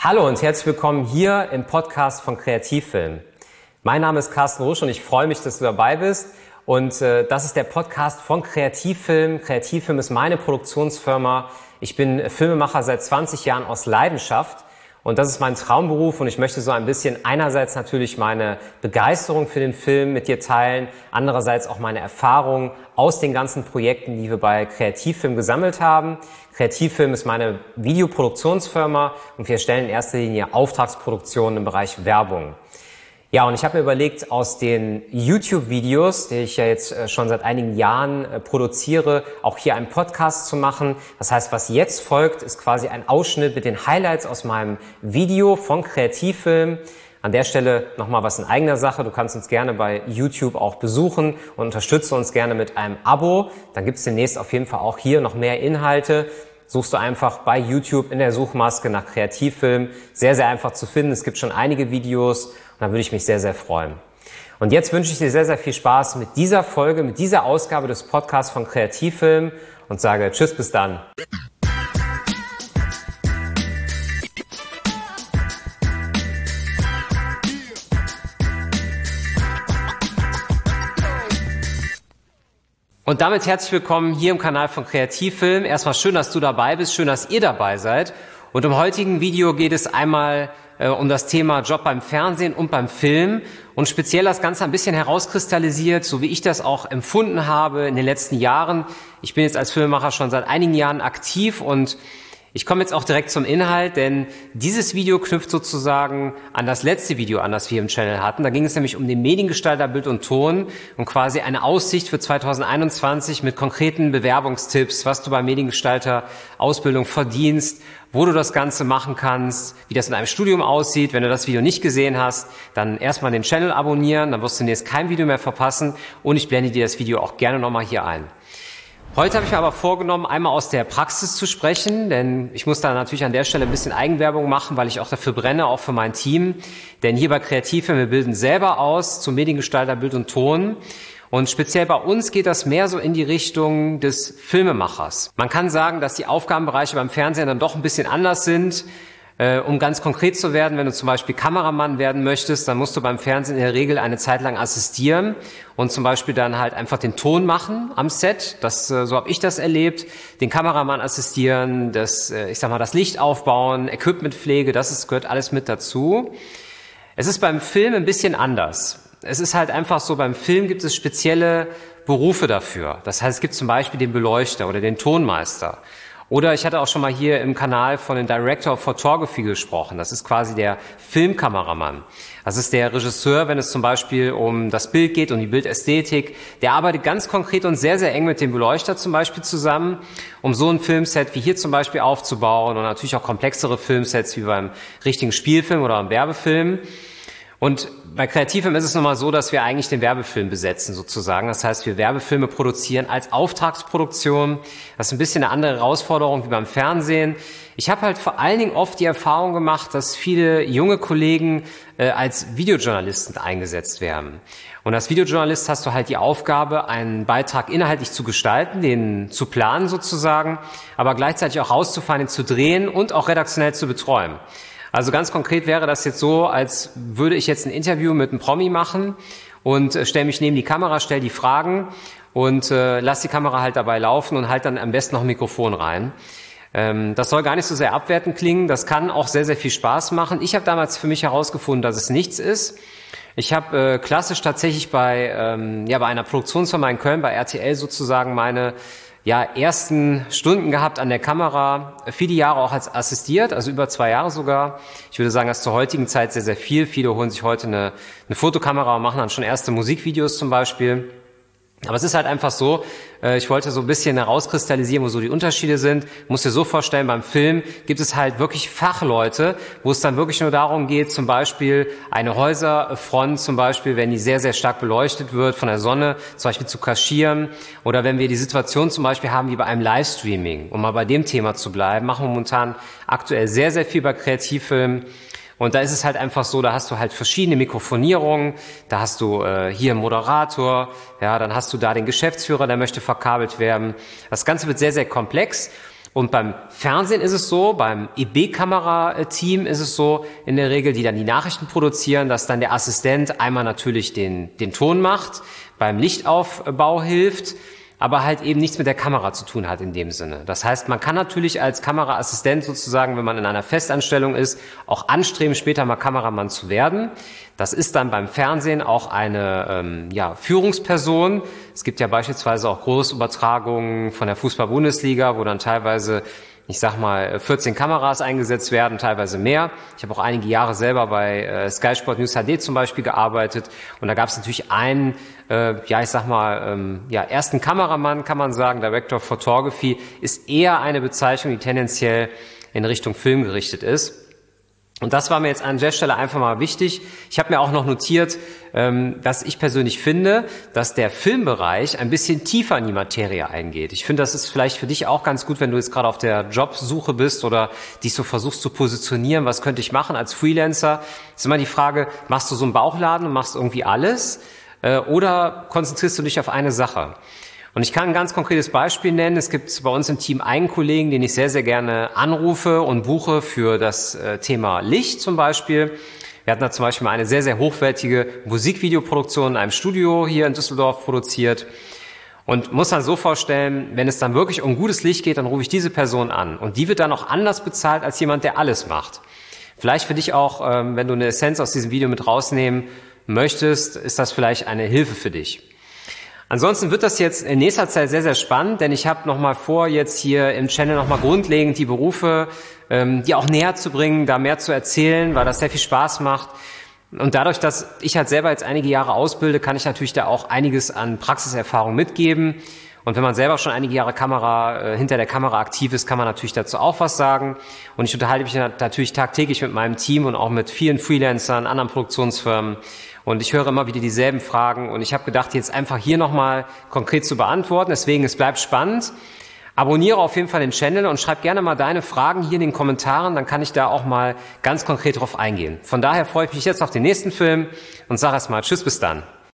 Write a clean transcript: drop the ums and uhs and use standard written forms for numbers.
Hallo und herzlich willkommen hier im Podcast von Kreativfilm. Mein Name ist Carsten Rusch und ich freue mich, dass du dabei bist. Und das ist der Podcast von Kreativfilm. Kreativfilm ist meine Produktionsfirma. Ich bin Filmemacher seit 20 Jahren aus Leidenschaft. Und das ist mein Traumberuf und ich möchte so ein bisschen einerseits natürlich meine Begeisterung für den Film mit dir teilen, andererseits auch meine Erfahrungen aus den ganzen Projekten, die wir bei Kreativfilm gesammelt haben. Kreativfilm ist meine Videoproduktionsfirma und wir stellen in erster Linie Auftragsproduktionen im Bereich Werbung. Ja, und ich habe mir überlegt, aus den YouTube-Videos, die ich ja jetzt schon seit einigen Jahren produziere, auch hier einen Podcast zu machen. Das heißt, was jetzt folgt, ist quasi ein Ausschnitt mit den Highlights aus meinem Video von Kreativfilm. An der Stelle nochmal was in eigener Sache. Du kannst uns gerne bei YouTube auch besuchen und unterstütze uns gerne mit einem Abo. Dann gibt es demnächst auf jeden Fall auch hier noch mehr Inhalte. Suchst du einfach bei YouTube in der Suchmaske nach Kreativfilm. Sehr, sehr einfach zu finden. Es gibt schon einige Videos und da würde ich mich sehr, sehr freuen. Und jetzt wünsche ich dir sehr, sehr viel Spaß mit dieser Folge, mit dieser Ausgabe des Podcasts von Kreativfilm und sage Tschüss, bis dann. Und damit herzlich willkommen hier im Kanal von Kreativfilm. Erstmal schön, dass du dabei bist, schön, dass ihr dabei seid. Und im heutigen Video geht es einmal um das Thema Job beim Fernsehen und beim Film und speziell das Ganze ein bisschen herauskristallisiert, so wie ich das auch empfunden habe in den letzten Jahren. Ich bin jetzt als Filmemacher schon seit einigen Jahren aktiv und ich komme jetzt auch direkt zum Inhalt, denn dieses Video knüpft sozusagen an das letzte Video an, das wir im Channel hatten. Da ging es nämlich um den Mediengestalter Bild und Ton und quasi eine Aussicht für 2021 mit konkreten Bewerbungstipps, was du beim Mediengestalter Ausbildung verdienst, wo du das Ganze machen kannst, wie das in einem Studium aussieht. Wenn du das Video nicht gesehen hast, dann erstmal den Channel abonnieren, dann wirst du demnächst kein Video mehr verpassen und ich blende dir das Video auch gerne nochmal hier ein. Heute habe ich mir aber vorgenommen, einmal aus der Praxis zu sprechen, denn ich muss da natürlich an der Stelle ein bisschen Eigenwerbung machen, weil ich auch dafür brenne, auch für mein Team. Denn hier bei Kreativfilm, wir bilden selber aus zum Mediengestalter Bild und Ton. Und speziell bei uns geht das mehr so in die Richtung des Filmemachers. Man kann sagen, dass die Aufgabenbereiche beim Fernsehen dann doch ein bisschen anders sind. Um ganz konkret zu werden, wenn du zum Beispiel Kameramann werden möchtest, dann musst du beim Fernsehen in der Regel eine Zeit lang assistieren und zum Beispiel dann halt einfach den Ton machen am Set. So habe ich das erlebt. Den Kameramann assistieren, das Licht aufbauen, Equipmentpflege, gehört alles mit dazu. Es ist beim Film ein bisschen anders. Es ist halt einfach so, beim Film gibt es spezielle Berufe dafür. Das heißt, es gibt zum Beispiel den Beleuchter oder den Tonmeister. Oder ich hatte auch schon mal hier im Kanal von dem Director of Photography gesprochen. Das ist quasi der Filmkameramann. Das ist der Regisseur, wenn es zum Beispiel um das Bild geht, um die Bildästhetik. Der arbeitet ganz konkret und sehr, sehr eng mit dem Beleuchter zum Beispiel zusammen, um so ein Filmset wie hier zum Beispiel aufzubauen und natürlich auch komplexere Filmsets wie beim richtigen Spielfilm oder beim Werbefilm. Und bei Kreativfilm ist es nun mal so, dass wir eigentlich den Werbefilm besetzen sozusagen. Das heißt, wir Werbefilme produzieren als Auftragsproduktion. Das ist ein bisschen eine andere Herausforderung wie beim Fernsehen. Ich habe halt vor allen Dingen oft die Erfahrung gemacht, dass viele junge Kollegen als Videojournalisten eingesetzt werden. Und als Videojournalist hast du halt die Aufgabe, einen Beitrag inhaltlich zu gestalten, den zu planen sozusagen, aber gleichzeitig auch rauszufahren, ihn zu drehen und auch redaktionell zu betreuen. Also ganz konkret wäre das jetzt so, als würde ich jetzt ein Interview mit einem Promi machen und stelle mich neben die Kamera, stelle die Fragen und lasse die Kamera halt dabei laufen und halt dann am besten noch ein Mikrofon rein. Das soll gar nicht so sehr abwertend klingen, das kann auch sehr, sehr viel Spaß machen. Ich habe damals für mich herausgefunden, dass es nichts ist. Ich habe klassisch tatsächlich bei einer Produktionsfirma in Köln, bei RTL sozusagen meine ersten Stunden gehabt an der Kamera, viele Jahre auch als assistiert, also über 2 Jahre sogar. Ich würde sagen, das ist zur heutigen Zeit sehr, sehr viel. Viele holen sich heute eine Fotokamera und machen dann schon erste Musikvideos zum Beispiel. Aber es ist halt einfach so, ich wollte so ein bisschen herauskristallisieren, wo so die Unterschiede sind. Muss dir so vorstellen, beim Film gibt es halt wirklich Fachleute, wo es dann wirklich nur darum geht, zum Beispiel eine Häuserfront zum Beispiel, wenn die sehr, sehr stark beleuchtet wird von der Sonne, zum Beispiel zu kaschieren. Oder wenn wir die Situation zum Beispiel haben wie bei einem Livestreaming, um mal bei dem Thema zu bleiben, machen wir momentan aktuell sehr, sehr viel bei Kreativfilm. Und da ist es halt einfach so, da hast du halt verschiedene Mikrofonierungen, da hast du hier einen Moderator, ja, dann hast du da den Geschäftsführer, der möchte verkabelt werden. Das Ganze wird sehr, sehr komplex. Und beim Fernsehen ist es so, beim EB-Kamera-Team ist es so, in der Regel, die dann die Nachrichten produzieren, dass dann der Assistent einmal natürlich den Ton macht, beim Lichtaufbau hilft, aber halt eben nichts mit der Kamera zu tun hat in dem Sinne. Das heißt, man kann natürlich als Kameraassistent sozusagen, wenn man in einer Festanstellung ist, auch anstreben, später mal Kameramann zu werden. Das ist dann beim Fernsehen auch eine Führungsperson. Es gibt ja beispielsweise auch Großübertragungen von der Fußball-Bundesliga, wo dann teilweise, ich sag mal, 14 Kameras eingesetzt werden, teilweise mehr. Ich habe auch einige Jahre selber bei Sky Sport News HD zum Beispiel gearbeitet und da gab es natürlich einen, ersten Kameramann, kann man sagen, Director of Photography, ist eher eine Bezeichnung, die tendenziell in Richtung Film gerichtet ist. Und das war mir jetzt an der Stelle einfach mal wichtig. Ich habe mir auch noch notiert, dass ich persönlich finde, dass der Filmbereich ein bisschen tiefer in die Materie eingeht. Ich finde, das ist vielleicht für dich auch ganz gut, wenn du jetzt gerade auf der Jobsuche bist oder dich so versuchst zu positionieren, was könnte ich machen als Freelancer. Ist immer die Frage, machst du so einen Bauchladen und machst irgendwie alles oder konzentrierst du dich auf eine Sache? Und ich kann ein ganz konkretes Beispiel nennen. Es gibt bei uns im Team einen Kollegen, den ich sehr, sehr gerne anrufe und buche für das Thema Licht zum Beispiel. Wir hatten da zum Beispiel mal eine sehr, sehr hochwertige Musikvideoproduktion in einem Studio hier in Düsseldorf produziert. Und muss dann so vorstellen, wenn es dann wirklich um gutes Licht geht, dann rufe ich diese Person an. Und die wird dann auch anders bezahlt als jemand, der alles macht. Vielleicht für dich auch, wenn du eine Essenz aus diesem Video mit rausnehmen möchtest, ist das vielleicht eine Hilfe für dich. Ansonsten wird das jetzt in nächster Zeit sehr, sehr spannend, denn ich habe nochmal vor, jetzt hier im Channel nochmal grundlegend die Berufe, die auch näher zu bringen, da mehr zu erzählen, weil das sehr viel Spaß macht. Und dadurch, dass ich halt selber jetzt einige Jahre ausbilde, kann ich natürlich da auch einiges an Praxiserfahrung mitgeben. Und wenn man selber schon einige Jahre hinter der Kamera aktiv ist, kann man natürlich dazu auch was sagen. Und ich unterhalte mich natürlich tagtäglich mit meinem Team und auch mit vielen Freelancern, anderen Produktionsfirmen. Und ich höre immer wieder dieselben Fragen. Und ich habe gedacht, jetzt einfach hier nochmal konkret zu beantworten. Deswegen, es bleibt spannend. Abonniere auf jeden Fall den Channel und schreib gerne mal deine Fragen hier in den Kommentaren. Dann kann ich da auch mal ganz konkret drauf eingehen. Von daher freue ich mich jetzt auf den nächsten Film und sage erstmal Tschüss, bis dann.